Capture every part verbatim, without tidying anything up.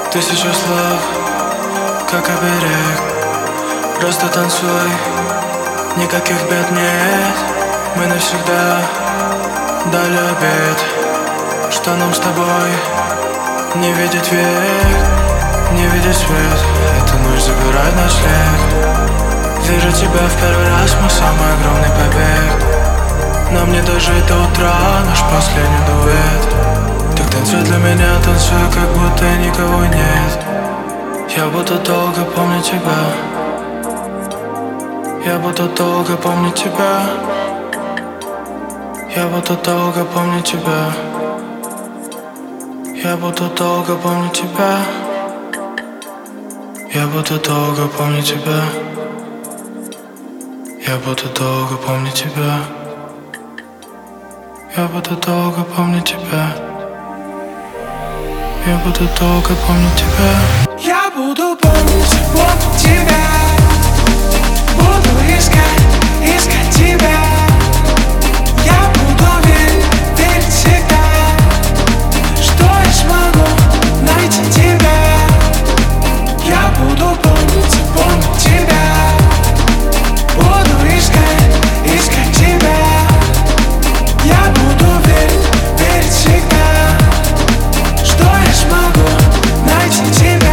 Тысячу слов, как оберег. Просто танцуй, никаких бед нет. Мы навсегда дали обет, что нам с тобой не видеть век, не видеть свет. Эта ночь забирает ночлег. Вижу тебя в первый раз, мой самый огромный побег. Нам не дожить до утра, наш последний дуэт. Так танцуй для меня, танцуй, как будто никого нет. Я буду долго помнить тебя. Я буду долго помнить тебя. Я буду долго помнить тебя. Я буду долго помнить тебя. Я буду долго помнить тебя. Я буду долго помнить тебя. Я буду долго помнить тебя. Я буду долго помнить тебя. Я буду помнить, помнить тебя. Буду искать, искать тебя. Я буду верить, верить всегда, что я смогу найти тебя. Я буду помнить, помнить тебя. Буду искать, искать тебя. Я буду верить, верить всегда, что я смогу найти тебя.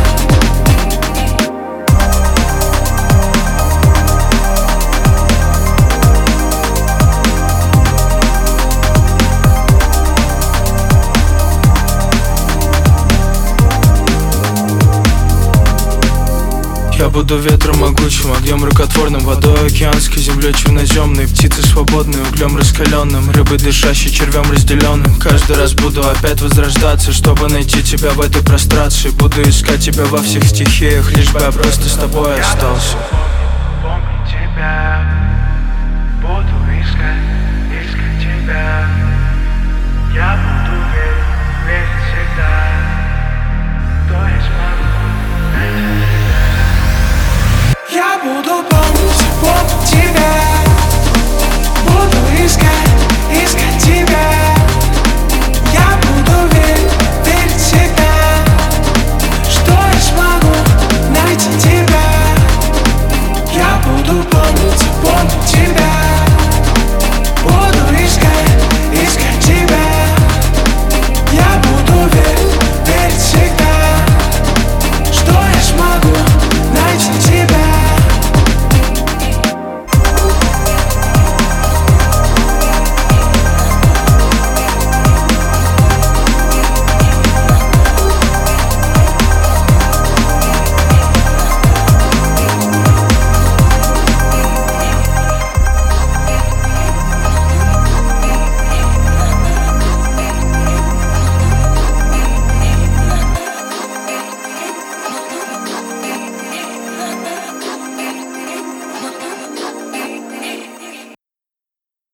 Я буду ветром могучим, огнем рукотворным, водой океанской, землей черноземной, птицы свободной, углем раскаленным, рыбой дышащей, червем разделенным. Каждый раз буду опять возрождаться, чтобы найти тебя в этой прострации. Буду искать тебя во всех стихиях, лишь бы я просто с тобой остался. Помнить тебя, буду искать, искать тебя. Я буду